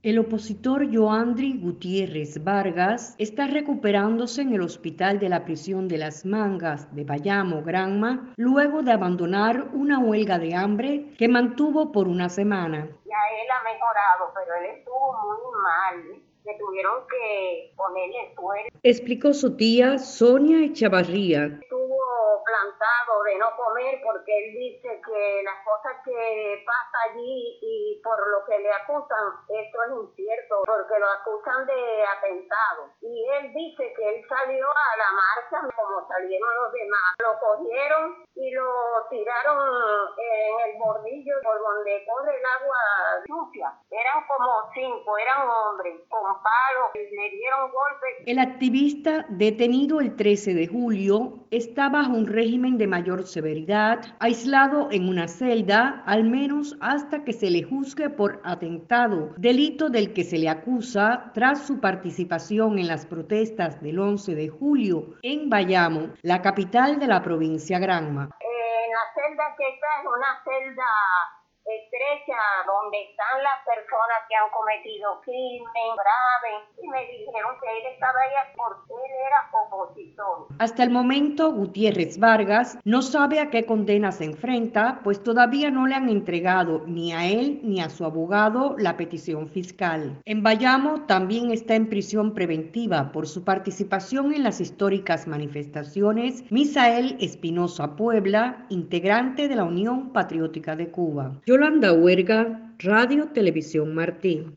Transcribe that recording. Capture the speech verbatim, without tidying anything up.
El opositor Joandri Gutiérrez Vargas está recuperándose en el hospital de la prisión de Las Mangas de Bayamo, Granma, luego de abandonar una huelga de hambre que mantuvo por una semana. Ya él ha mejorado, pero él estuvo muy mal. Le tuvieron que ponerle suero. Explicó su tía Sonia Echavarría. Estuvo plantado de no comer porque él dice que las cosas que pasa allí y por lo que le acusan, esto es incierto, porque lo acusan de atentado. Y él dice que él salió a la marcha como salieron los demás. Lo cogieron y lo tiraron en el bordillo por donde corre el agua sucia. Eran como cinco, eran hombres, con palos, le dieron golpes. El activista, detenido el trece de julio, está bajo un régimen de mayor severidad, aislado en una celda, al menos hasta que se le juzgue por atentado, delito del que se le acusa tras su participación en las protestas del once de julio en Bayamo, la capital de la provincia Granma. En la celda que está es una celda estrecha donde están las personas que han cometido crimen grave, y me dijeron que él estaba ahí porque él era opositor. Hasta el momento, Gutiérrez Vargas no sabe a qué condena se enfrenta, pues todavía no le han entregado ni a él ni a su abogado la petición fiscal. En Bayamo también está en prisión preventiva por su participación en las históricas manifestaciones Misael Espinosa Puebla, integrante de la Unión Patriótica de Cuba. Yolanda Huerga, Radio Televisión Martí.